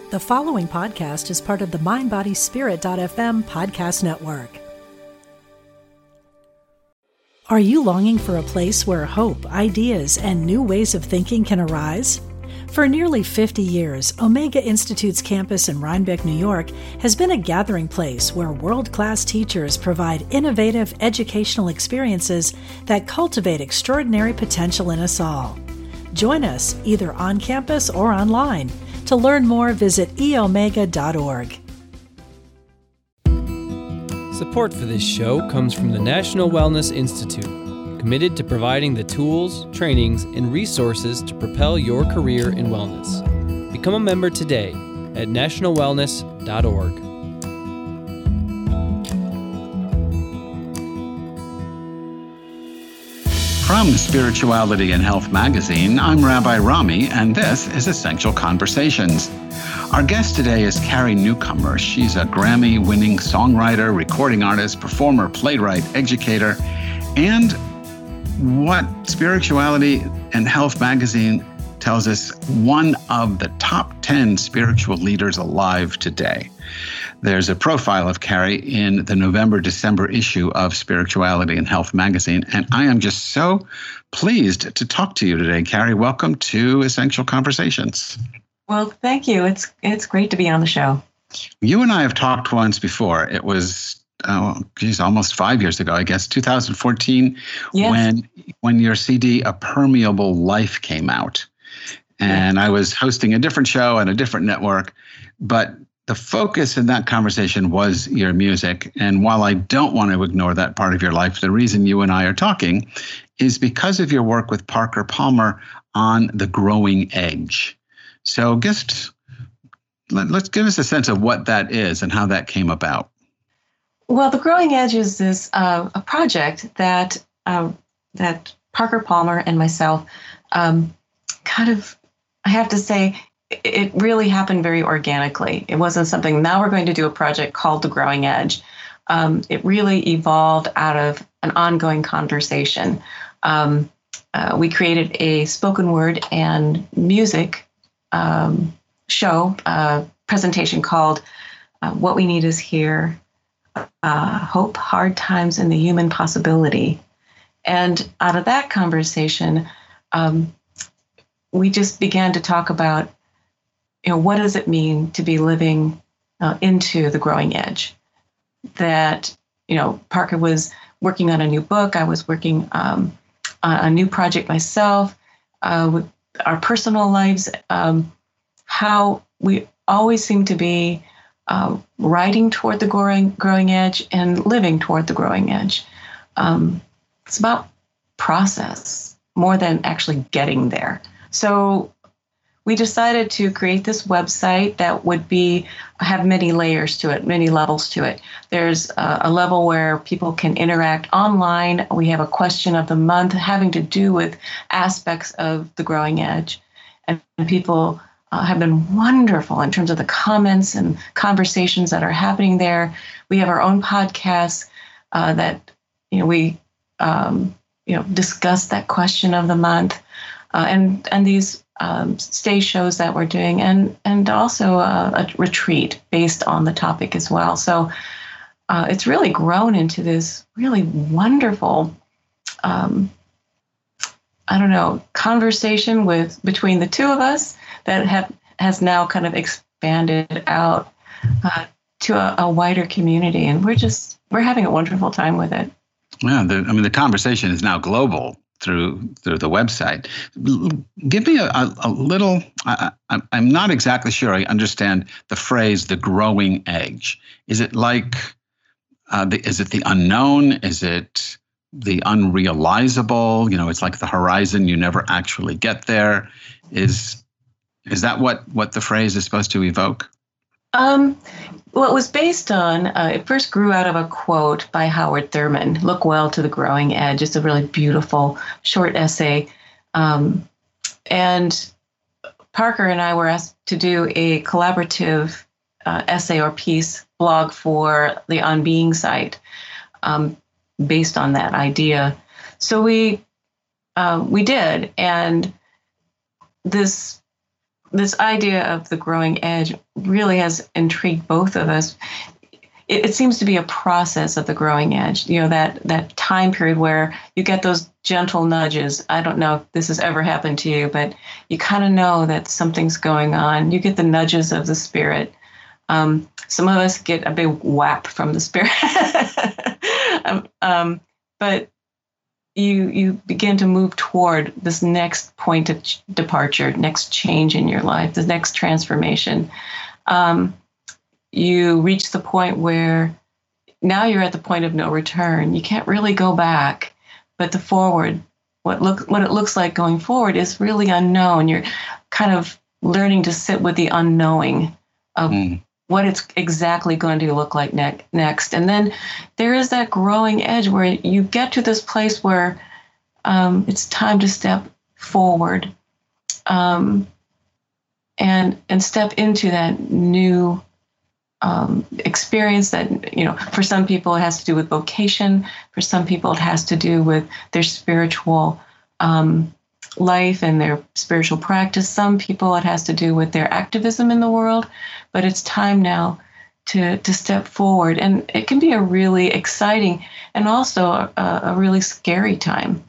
The following podcast is part of the MindBodySpirit.fm podcast network. Are you longing for a place where hope, ideas, and new ways of thinking can arise? For nearly 50 years, Omega Institute's campus in Rhinebeck, New York, has been a gathering place where world-class teachers provide innovative educational experiences that cultivate extraordinary potential in us all. Join us either on campus or online. To learn more, visit eomega.org. Support for this show comes from the National Wellness Institute, committed to providing the tools, trainings, and resources to propel your career in wellness. Become a member today at nationalwellness.org. From Spirituality and Health magazine, I'm Rabbi Rami, and this is Essential Conversations. Our guest today is Carrie Newcomer. She's a Grammy-winning songwriter, recording artist, performer, playwright, educator, and what Spirituality and Health magazine tells us, one of the top 10 spiritual leaders alive today. There's a profile of Carrie in the November-December issue of Spirituality and Health magazine, and I am just so pleased to talk to you today, Carrie. Welcome to Essential Conversations. Well, thank you. It's great to be on the show. You and I have talked once before. It was, almost 5 years ago, I guess, 2014, Yes. when your CD, A Permeable Life, came out. And I was hosting a different show and a different network, but the focus in that conversation was your music. And while I don't want to ignore that part of your life, the reason you and I are talking is because of your work with Parker Palmer on The Growing Edge. So let's give us a sense of what that is and how that came about. Well, The Growing Edge is this a project that Parker Palmer and myself I have to say, it really happened very organically. It wasn't something, now we're going to do a project called The Growing Edge. It really evolved out of an ongoing conversation. We created a spoken word and music show, presentation called What We Need Is Here, Hope, Hard Times, and the Human Possibility. And out of that conversation, we just began to talk about, what does it mean to be living into the growing edge? That, Parker was working on a new book. I was working on a new project myself, with our personal lives, how we always seem to be riding toward the growing edge and living toward the growing edge. It's about process more than actually getting there. So we decided to create this website that would have many layers to it, many levels to it. There's a level where people can interact online. We have a question of the month having to do with aspects of the growing edge. And people have been wonderful in terms of the comments and conversations that are happening there. We have our own podcasts that, we discuss that question of the month. And these stage shows that we're doing, and also a retreat based on the topic as well. So it's really grown into this really wonderful, conversation between the two of us that has now kind of expanded out to a wider community, and we're having a wonderful time with it. Yeah, the conversation is now global through the website. Give me a little, I'm not exactly sure I understand the phrase, the growing edge. Is it like, is it the unknown? Is it the unrealizable? It's like the horizon, you never actually get there. Is that what the phrase is supposed to evoke? Well, it was based on, it first grew out of a quote by Howard Thurman, "Look well to the growing edge." It's a really beautiful short essay. And Parker and I were asked to do a collaborative essay or piece blog for the On Being site based on that idea. So we did. And this this idea of the growing edge really has intrigued both of us. It seems to be a process of the growing edge, that time period where you get those gentle nudges. I don't know if this has ever happened to you, but you kind of know that something's going on. You get the nudges of the spirit. Some of us get a big whap from the spirit. But you begin to move toward this next point of departure, next change in your life, the next transformation. You reach the point where now you're at the point of no return. You can't really go back, but the forward, what it looks like going forward is really unknown. You're kind of learning to sit with the unknowing of what it's exactly going to look like next. And then there is that growing edge where you get to this place where it's time to step forward and step into that new experience that, for some people it has to do with vocation. For some people it has to do with their spiritual life and their spiritual practice. Some people it has to do with their activism in the world. But it's time now to step forward. And it can be a really exciting and also a really scary time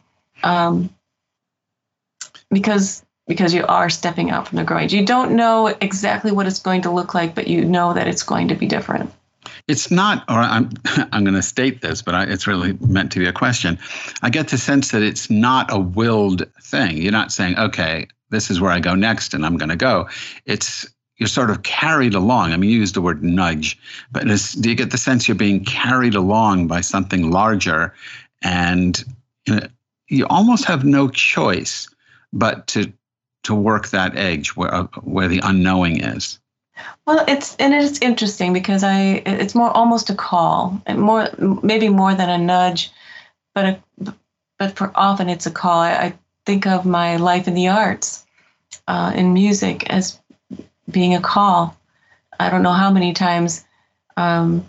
because you are stepping out from the growing edge. You don't know exactly what it's going to look like, but you know that it's going to be different. It's not, or I'm going to state this, but it's really meant to be a question. I get the sense that it's not a willed thing. You're not saying, okay, this is where I go next and I'm going to go. You're sort of carried along. I mean, you used the word nudge, but do you get the sense you're being carried along by something larger, and you almost have no choice but to work that edge where the unknowing is? Well, it's interesting because it's more almost a call, and maybe more than a nudge, but for often it's a call. I think of my life in the arts, in music, as being a call. I don't know how many times, I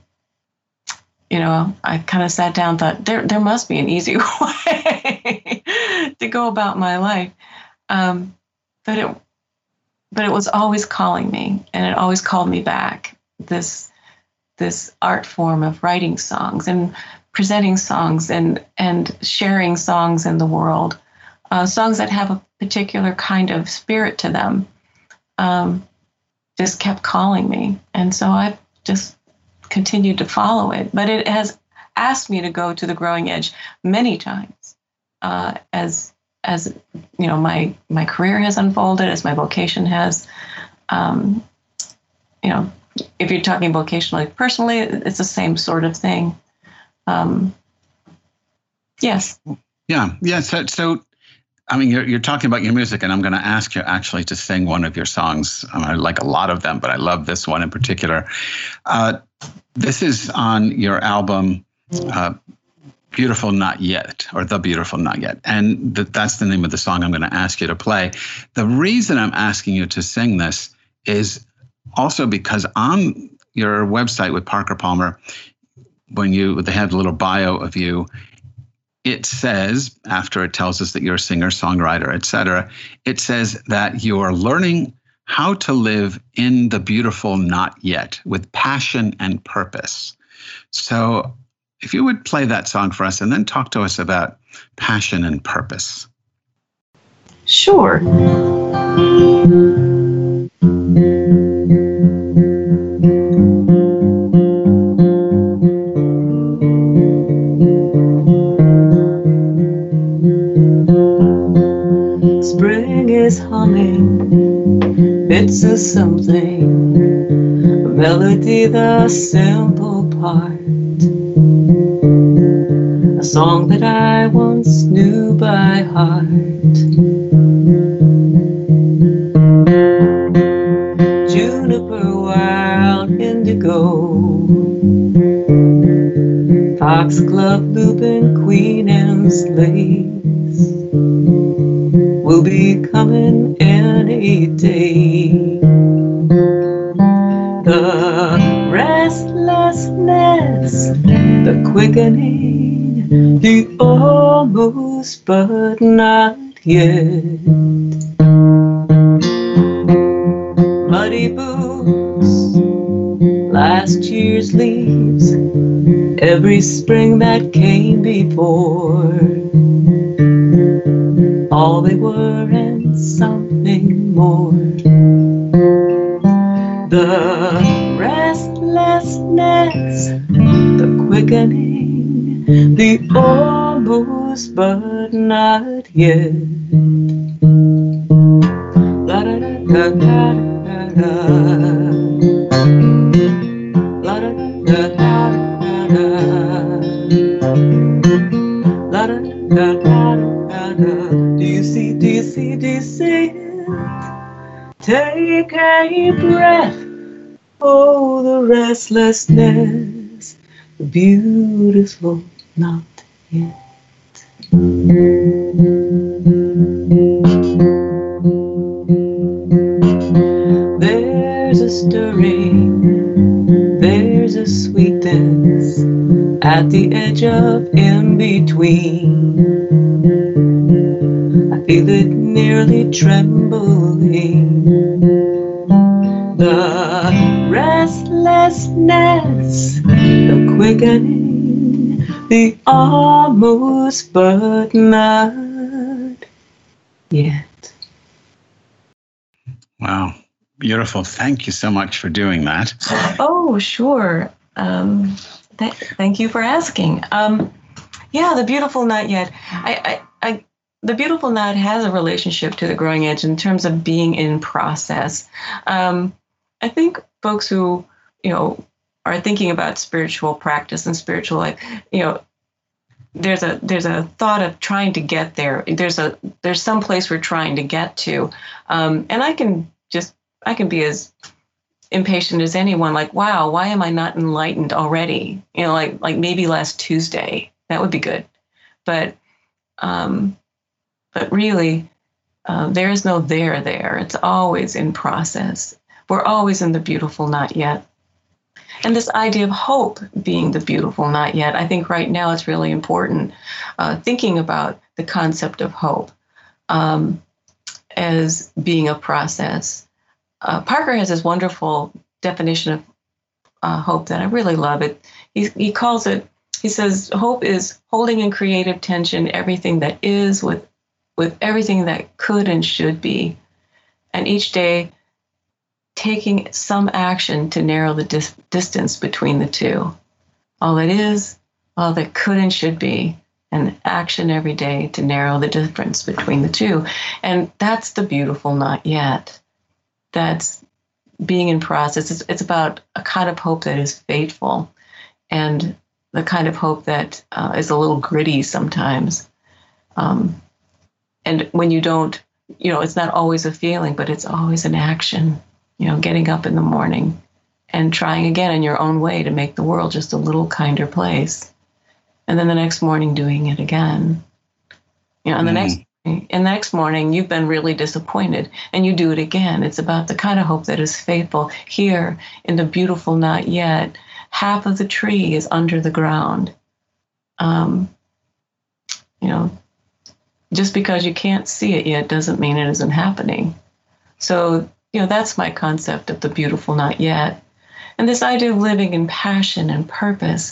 kind of sat down and thought, there must be an easy way to go about my life. But it was always calling me, and it always called me back. This art form of writing songs and presenting songs and sharing songs in the world, songs that have a particular kind of spirit to them. Just kept calling me. And so I've just continued to follow it. But it has asked me to go to the growing edge many times as my career has unfolded, as my vocation has. If you're talking vocationally, personally, it's the same sort of thing. Yes. Yeah. So I mean, you're talking about your music, and I'm going to ask you actually to sing one of your songs. I like a lot of them, but I love this one in particular. This is on your album, Beautiful Not Yet, or The Beautiful Not Yet. And that's the name of the song I'm going to ask you to play. The reason I'm asking you to sing this is also because on your website with Parker Palmer, when they have a little bio of you, it says, after it tells us that you're a singer, songwriter, etc., it says that you are learning how to live in the beautiful not yet with passion and purpose. So if you would play that song for us and then talk to us about passion and purpose. Sure. Spring is humming bits of something, a melody, the simple part. A song that I once knew by heart. Juniper, wild indigo, foxglove, lupin, Queen Anne's lace will be coming any day. The restlessness, the quickening, the almost but not yet. muddy boots, last year's leaves, every spring that came before. All they were and something more. The restlessness, the quickening, the almost but not yet. La da da da da da. La da da da da. La da da da da. Do you see, do you see, do you see it? Take a breath. Oh, the restlessness, the beautiful not yet. There's a stirring, there's a sweetness at the edge of in-between. I feel it nearly trembling. The restlessness, the quickening, the almost but not yet. Wow. Beautiful. Thank you so much for doing that. Oh, sure. Thank you for asking. Yeah, the beautiful not yet. The beautiful not has a relationship to the growing edge in terms of being in process. I think folks who, are thinking about spiritual practice and spiritual life, there's a thought of trying to get there. There's some place we're trying to get to, and I can be as impatient as anyone. Like, wow, why am I not enlightened already? Like maybe last Tuesday, that would be good, but really, there is no there. It's always in process. We're always in the beautiful not yet. And this idea of hope being the beautiful not yet, I think right now it's really important thinking about the concept of hope as being a process. Parker has this wonderful definition of hope that I really love. He calls it, he says, hope is holding in creative tension everything that is with everything that could and should be, and each day taking some action to narrow the distance between the two. All that is, all that could and should be, and action every day to narrow the difference between the two. And that's the beautiful not yet. That's being in process. It's about a kind of hope that is faithful, and the kind of hope that is a little gritty sometimes. And when you don't, it's not always a feeling, but it's always an action, getting up in the morning and trying again in your own way to make the world just a little kinder place. And then the next morning doing it again. And the next morning you've been really disappointed and you do it again. It's about the kind of hope that is faithful. Here in the beautiful not yet, half of the tree is under the ground. Just because you can't see it yet doesn't mean it isn't happening. So, that's my concept of the beautiful not yet. And this idea of living in passion and purpose,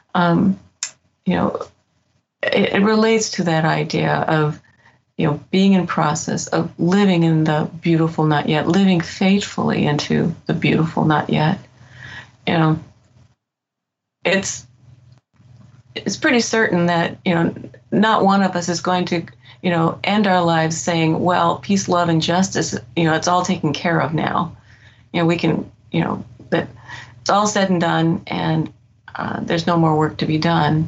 it relates to that idea of, being in process, of living in the beautiful not yet, living faithfully into the beautiful not yet. It's pretty certain that, not one of us is going to, end our lives saying, well, peace, love, and justice, it's all taken care of now. We can, that it's all said and done, and there's no more work to be done.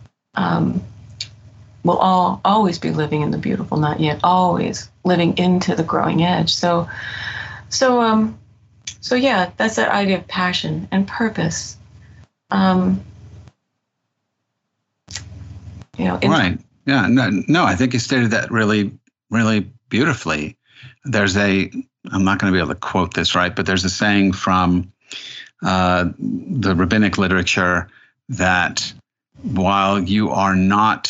We'll all always be living in the beautiful not yet, always living into the growing edge. So yeah, that's that idea of passion and purpose. Right. Yeah. No, I think you stated that really, really beautifully. I'm not going to be able to quote this right, but there's a saying from the rabbinic literature that while you are not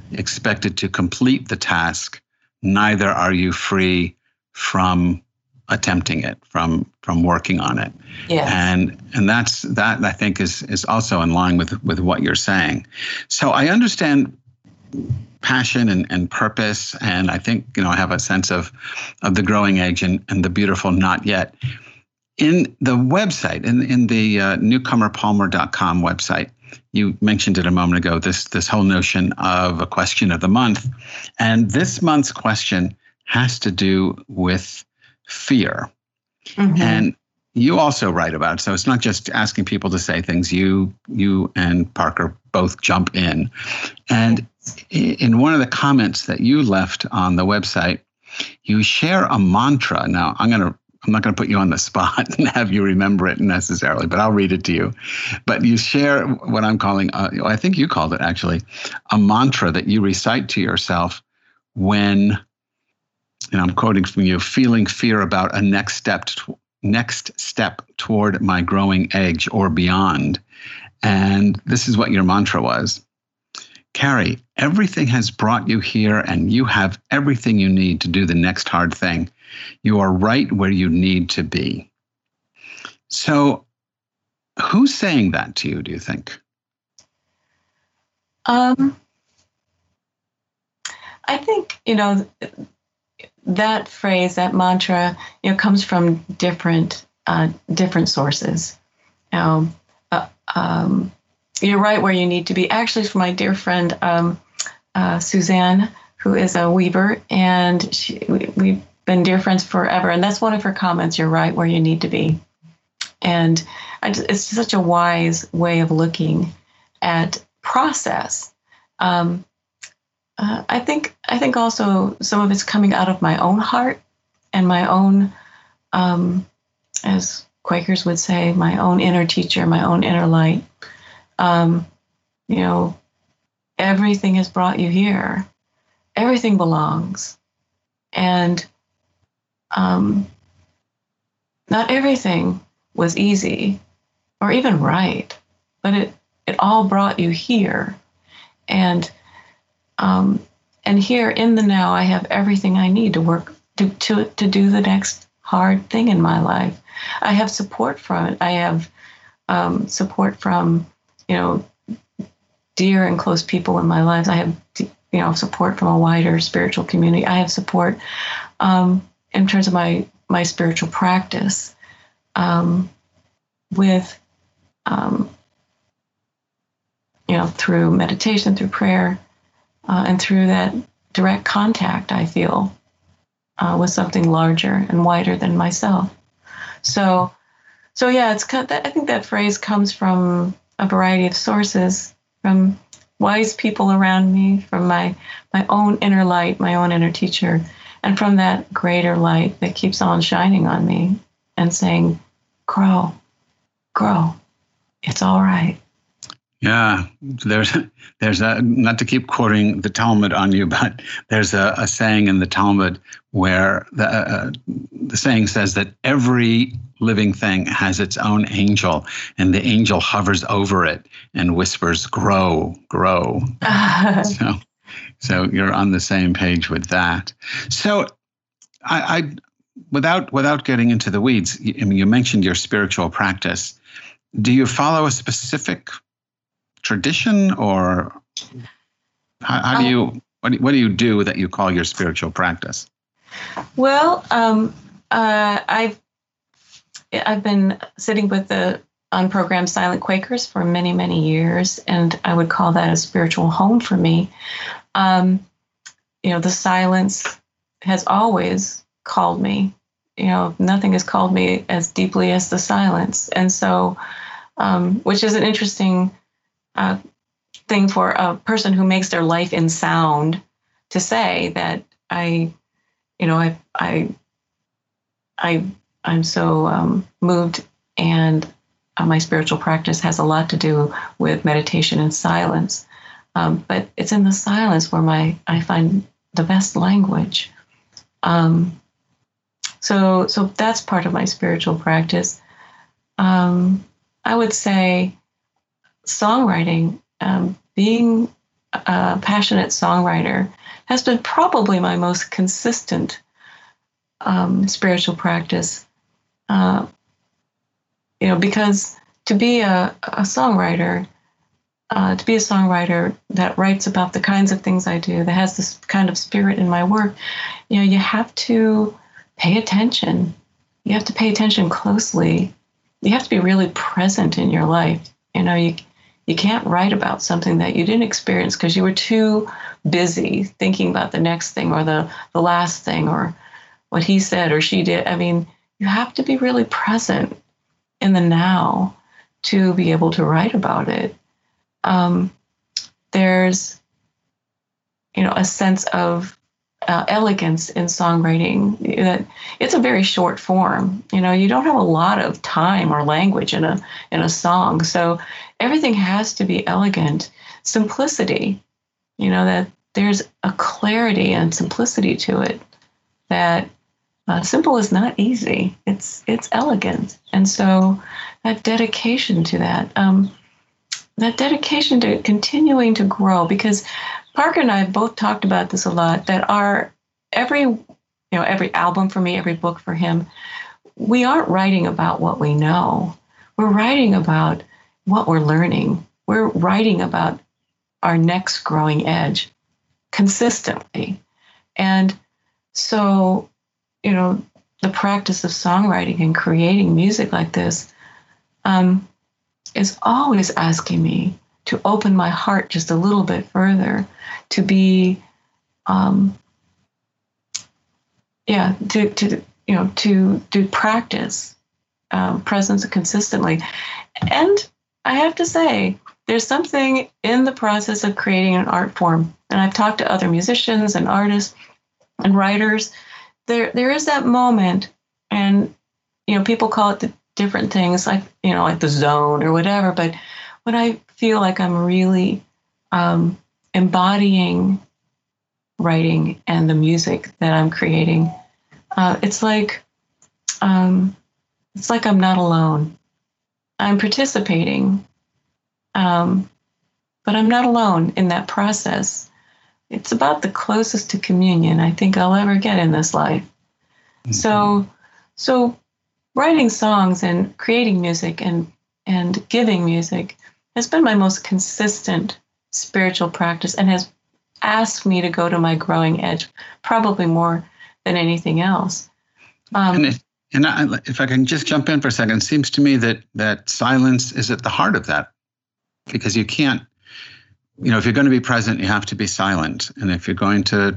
expected to complete the task, neither are you free from attempting it, from working on it. Yes. And that I think is also in line with what you're saying. So I understand passion and purpose, and I think I have a sense of the growing edge and the beautiful not yet. In the website, in the newcomerpalmer.com website, you mentioned it a moment ago, this whole notion of a question of the month. And this month's question has to do with fear. Mm-hmm. And you also write about it. So it's not just asking people to say things. You and Parker both jump in. And in one of the comments that you left on the website, you share a mantra. Now, I'm not going to put you on the spot and have you remember it necessarily, but I'll read it to you. But you share what I'm calling, I think you called it actually, a mantra that you recite to yourself when, and I'm quoting from you, feeling fear about a next step toward my growing edge or beyond. And this is what your mantra was. Carrie, everything has brought you here, and you have everything you need to do the next hard thing. You are right where you need to be. So who's saying that to you, do you think? I think, that phrase, that mantra, comes from different sources. You're right where you need to be. Actually, from my dear friend Suzanne, who is a weaver, and we've been dear friends forever. And that's one of her comments. You're right where you need to be. And it's such a wise way of looking at process. I think also some of it's coming out of my own heart and my own, as Quakers would say, my own inner teacher, my own inner light. Everything has brought you here. Everything belongs. And not everything was easy or even right, but it all brought you here. And here in the now, I have everything I need to work to do the next hard thing in my life. I have support from it. I have support from, dear and close people in my lives. I have, support from a wider spiritual community. I have support in terms of my spiritual practice with, through meditation, through prayer, and through that direct contact I feel with something larger and wider than myself. So yeah, it's kind of I think that phrase comes from a variety of sources, from wise people around me, from my own inner light, my own inner teacher, and from that greater light that keeps on shining on me and saying, grow, it's all right. Yeah, there's a, not to keep quoting the Talmud on you, but there's a saying in the Talmud where the saying says that every living thing has its own angel, and the angel hovers over it and whispers, grow. So you're on the same page with that. So I without getting into the weeds, you mentioned your spiritual practice. Do you follow a specific tradition, or how do you what do you do that you call your spiritual practice? Well, I've been sitting with the unprogrammed silent Quakers for many, many years, and I would call that a spiritual home for me. The silence has always called me. Nothing has called me as deeply as the silence, and so, which is an interesting thing for a person who makes their life in sound to say that I'm so moved, and my spiritual practice has a lot to do with meditation and silence. But it's in the silence where I find the best language. So that's part of my spiritual practice. I would say songwriting, being a passionate songwriter, has been probably my most consistent spiritual practice. Because to be a songwriter, that writes about the kinds of things I do, that has this kind of spirit in my work, you have to pay attention. You have to pay attention closely. You have to be really present in your life. You can't write about something that you didn't experience because you were too busy thinking about the next thing or the last thing or what he said or she did. I mean, you have to be really present in the now to be able to write about it. There's, a sense of elegance in songwriting that it's a very short form. You don't have a lot of time or language in a song, so everything has to be elegant. Simplicity, that there's a clarity and simplicity to it. That simple is not easy. It's elegant, and so that dedication to that. That dedication to continuing to grow, because Parker and I have both talked about this a lot, that every album for me, every book for him, we aren't writing about what we know. We're writing about what we're learning. We're writing about our next growing edge consistently. And so, the practice of songwriting and creating music like this, is always asking me to open my heart just a little bit further, to be, to practice presence consistently. And I have to say, there's something in the process of creating an art form. And I've talked to other musicians and artists and writers. There is that moment, and people call it the different things, like the zone or whatever. But when I feel like I'm really embodying writing and the music that I'm creating, it's like I'm not alone. I'm participating, but I'm not alone in that process. It's about the closest to communion I think I'll ever get in this life. Mm-hmm. So writing songs and creating music and giving music has been my most consistent spiritual practice and has asked me to go to my growing edge, probably more than anything else. If I can just jump in for a second, it seems to me that silence is at the heart of that, because you can't, if you're going to be present, you have to be silent. And if you're going to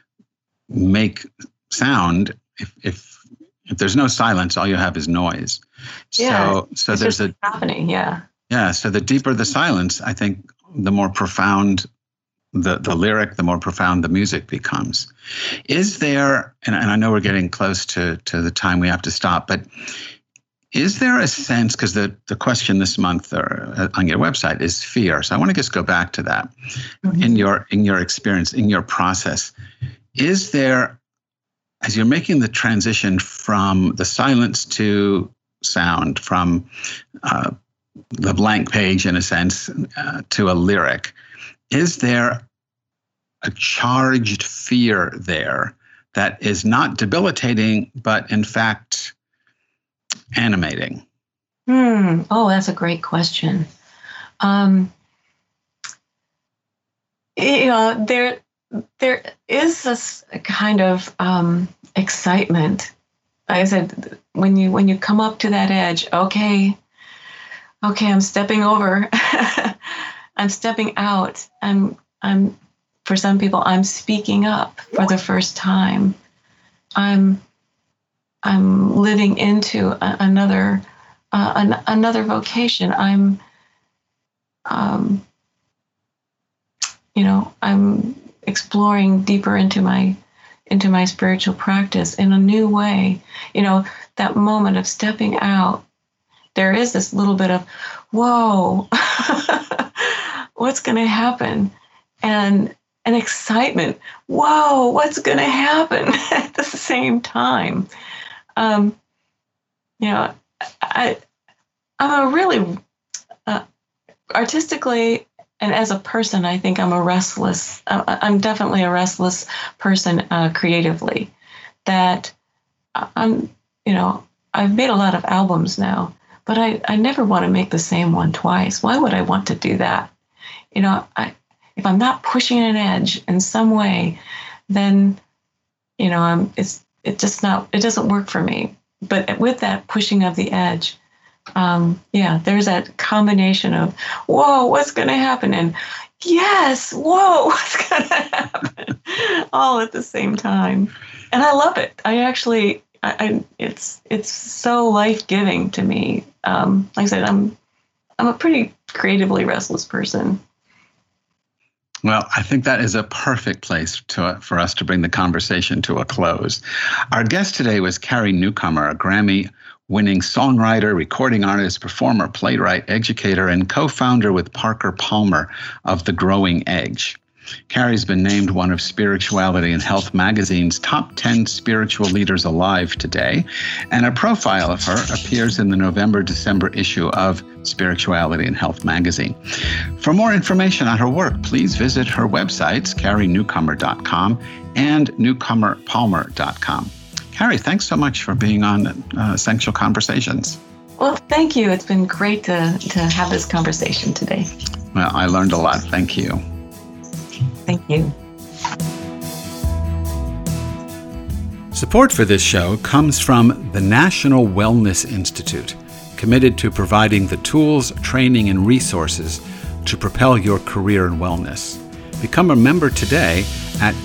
make sound, if there's no silence, all you have is noise. Yeah, so there's happening. Yeah. Yeah. So the deeper the silence, I think the more profound the lyric, the more profound the music becomes. Is there, and I know we're getting close to the time we have to stop, but is there a sense, because the question this month on your website is fear. So I want to just go back to that. Mm-hmm. In your experience, in your process, is there, as you're making the transition from the silence to sound, from the blank page, in a sense, to a lyric, is there a charged fear there that is not debilitating, but in fact animating? Oh, that's a great question. There is this kind of excitement. Like I said, when you come up to that edge, okay, I'm stepping over. I'm stepping out. I'm for some people, I'm speaking up for the first time. I'm living into another vocation. I'm exploring deeper into my spiritual practice in a new way. That moment of stepping out, there is this little bit of, whoa, what's going to happen? And an excitement, whoa, what's going to happen at the same time? I'm a really, artistically and as a person, I think I'm definitely a restless person creatively, that I've made a lot of albums now, but I never want to make the same one twice. Why would I want to do that? If I'm not pushing an edge in some way, then, it doesn't work for me. But with that pushing of the edge, there's that combination of, whoa, what's going to happen? And yes, whoa, what's going to happen? All at the same time. And I love it. I actually, it's so life-giving to me. Like I said, I'm a pretty creatively restless person. Well, I think that is a perfect place for us to bring the conversation to a close. Our guest today was Carrie Newcomer, a Grammy-winning songwriter, recording artist, performer, playwright, educator, and co-founder with Parker Palmer of The Growing Edge. Carrie's been named one of Spirituality and Health magazine's top 10 spiritual leaders alive today, and a profile of her appears in the November-December issue of Spirituality and Health magazine. For more information on her work, please visit her websites, carrienewcomer.com and newcomerpalmer.com. Carrie, thanks so much for being on Essential Conversations. Well, thank you. It's been great to have this conversation today. Well, I learned a lot. Thank you. Thank you. Support for this show comes from the National Wellness Institute, committed to providing the tools, training, and resources to propel your career in wellness. Become a member today at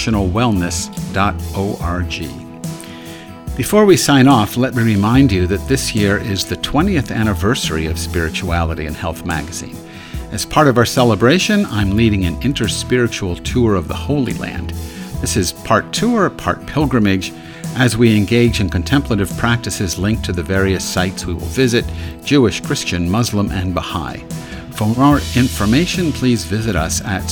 nationalwellness.org. Before we sign off, let me remind you that this year is the 20th anniversary of Spirituality and Health magazine. As part of our celebration, I'm leading an interspiritual tour of the Holy Land. This is part tour, part pilgrimage, as we engage in contemplative practices linked to the various sites we will visit, Jewish, Christian, Muslim, and Baha'i. For more information, please visit us at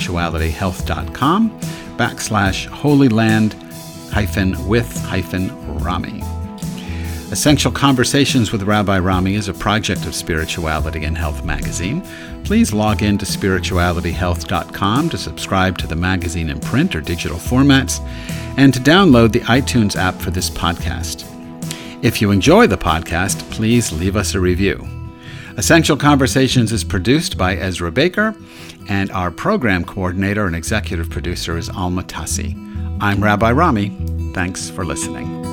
spiritualityhealth.com/holyland-with-Rami. Essential Conversations with Rabbi Rami is a project of Spirituality and Health magazine. Please log in to spiritualityhealth.com to subscribe to the magazine in print or digital formats and to download the iTunes app for this podcast. If you enjoy the podcast, please leave us a review. Essential Conversations is produced by Ezra Baker, and our program coordinator and executive producer is Alma Tassi. I'm Rabbi Rami. Thanks for listening.